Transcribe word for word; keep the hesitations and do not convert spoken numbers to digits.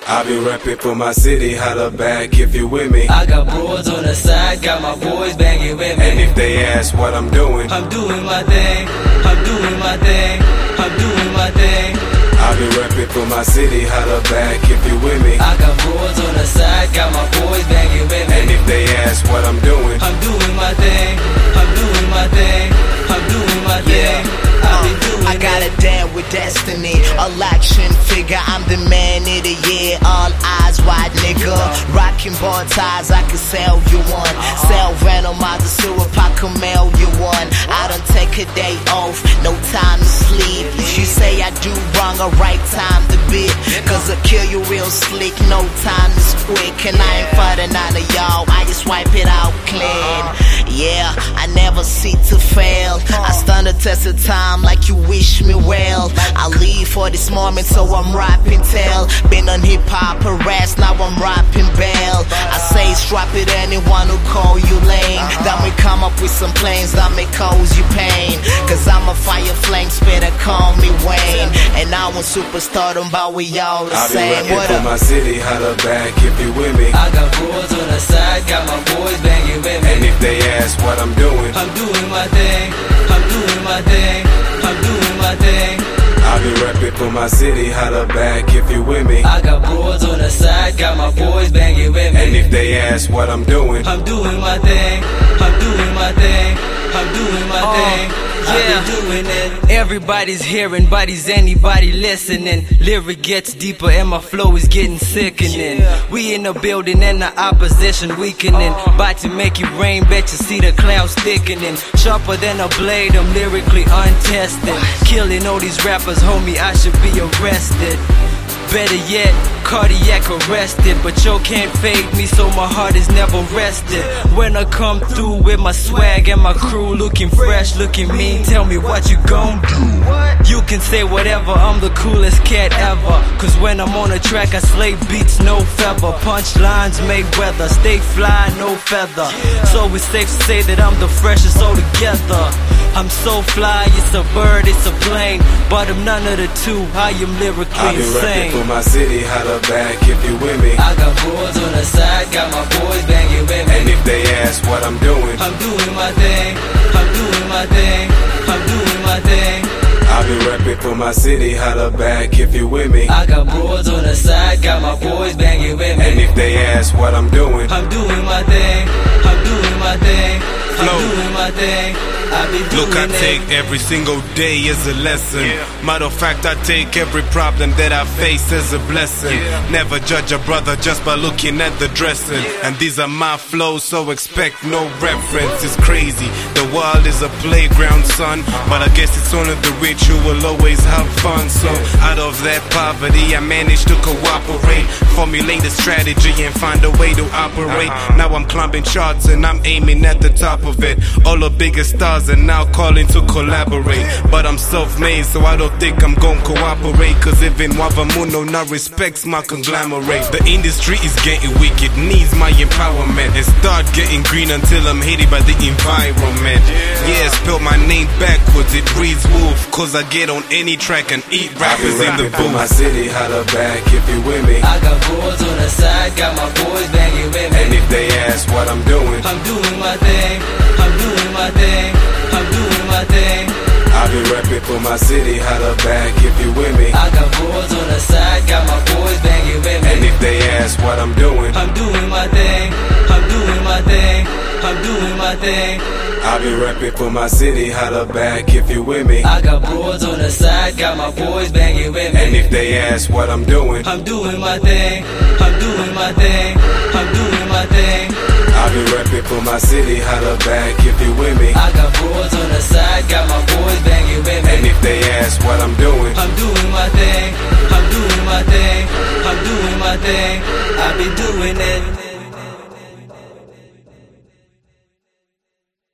I be reppin' for my city, holla back if you with me. I got broads on the side, got my boys banging with me. And if they ask what I'm doing, I'm doing my thing, I'm doing my thing, I'm doing my thing. I be reppin' for my city, holla back if you with me. I got broads on the side, got my boys banging with me. And if they ask what I'm doing, I'm doing my thing, I'm doing my thing, I'm doing my thing. I be doing I got a dad with destiny, election figure. I'm the man of the year, all eyes wide, nigga. Rocking bar ties, I can sell you one. Sell venom out the sewer, I can mail you one. I don't take a day off, no time to sleep. If you say I do wrong, a right time to beat. Cause I kill you real slick, no time is quick. And I ain't fighting none of y'all, I just wipe it out clean. Yeah, I never seek to fail. I stand the test of time like you wish me well. I leave for this moment, so I'm rapping tell. Been on hip hop harassed, now I'm rapping bail. I say strap it anyone who call you lame. Then we come up with some plans that may cause you pain. Cause I'm a fire flame spitter, call me Wayne. And I want superstardom, but we all the I be same. reppin' What for up? my city, holla back if you with me. I got broads on the side, got my boys banging with me. And if they ask what I'm doing, I'm doing my thing, I'm doing my thing, I'm doing my thing. I be reppin' for my city, holla back if you with me. I got broads on the side, got my boys banging with me. And if they ask what I'm doing, I'm doing my thing, I'm doing my thing, I'm doing my thing. I be doing it. Everybody's hearing, body's anybody listening. Lyric gets deeper and my flow is getting sickening. We in the building and the opposition weakening. About to make it rain, bet you see the clouds thickening. Sharper than a blade, I'm lyrically untested. Killing all these rappers, homie, I should be arrested. Better yet, cardiac arrested. But yo can't fade me, so my heart is never rested. When I come through with my swag and my crew looking fresh, looking mean, tell me what you gon' do. You can say whatever, I'm the coolest cat ever. Cause when I'm on a track, I slay beats, no feather. Punchlines make weather, stay fly, no feather. So it's safe to say that I'm the freshest altogether. I'm so fly, it's a bird, it's a plane. But I'm none of the two, I am lyrically I be reppin' insane. for my city, holla back if you with me. I got broads on the side, got my boys banging with me. And if they ask what I'm doing, I'm doing my thing, I'm doing my thing, I'm doing my thing. I be reppin' for my city, holla back if you with me. I got broads on the side, got my boys banging with me. And if they ask what I'm doing, I'm doing my thing, I'm doing my thing, I'm doing my thing. I be doing Look, I it. take every single day as a lesson. Matter of fact, I take every problem that I face as a blessing. Never judge a brother just by looking at the dressing. And these are my flows, so expect no reference. It's crazy. The world is a playground, son. But I guess it's only the rich who will always have fun. So out of that poverty, I managed to cooperate, formulate a strategy and find a way to operate. Now I'm climbing charts and I'm aiming at the top of it. All the biggest stars are now calling to collaborate. But I'm self-made, so I don't think I'm gon' cooperate. Cause even Wavamuno now respects my conglomerate. The industry is getting wicked, needs my empowerment. And start getting green until I'm hated by the environment. Yeah, spell my name backwards, it reads Wolf. Cause I get on any track and eat rappers in the for my booth. city, holla back if you with me. I got broads on the side, got my boys banging with me. And if they ask what I'm doing, I'm doing my thing, I'm doing my thing, I'm doing my thing. I be reppin' for my city, holla back if you with me. I got broads on the side, got my boys banging with me. And if they ask what I'm doing, I'm doing my thing, I'm doing my thing, I'm doing my thing. I be reppin' for my city, holla back if you with me. I got broads on the side, got my boys banging with me. And if they ask what I'm doing, I'm doing my thing, I'm doing my thing, I'm doing my thing. I be reppin' for my city, holla back if you with me. I got broads on the side, got my boys banging with me. And if they ask what I'm doing, I'm doing my thing, I'm doing my thing, I'm doing my thing. I be doing